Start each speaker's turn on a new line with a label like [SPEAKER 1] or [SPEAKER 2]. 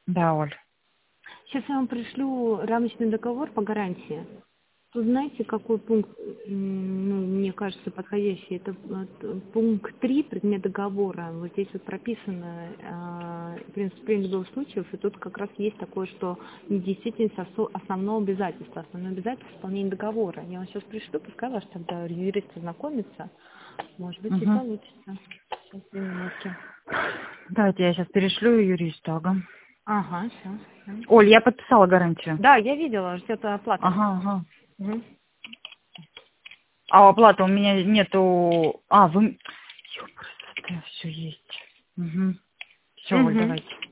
[SPEAKER 1] Да, Оль.
[SPEAKER 2] Сейчас я вам пришлю рамочный договор по гарантии. Тут знаете, какой пункт, мне кажется, подходящий? Это пункт 3, предмет договора. Вот здесь вот прописано принцип любых случаев, и тут как раз есть такое, что недействительность основного обязательства. Основное обязательство исполнения договора. Я вам сейчас пришлю, пускай ваш тогда юрист ознакомится. Может быть, и
[SPEAKER 1] Угу.
[SPEAKER 2] получится. Сейчас, 2 минутки.
[SPEAKER 1] Давайте я сейчас перешлю юристу, ага.
[SPEAKER 2] Ага, сейчас.
[SPEAKER 1] Оль, я подписала гарантию.
[SPEAKER 2] Да, я видела, ждет оплата.
[SPEAKER 1] Ага.
[SPEAKER 2] Угу.
[SPEAKER 1] А оплаты у меня нету... А, вы... Все есть. Угу. Все, Оль,
[SPEAKER 2] Угу.
[SPEAKER 1] давайте.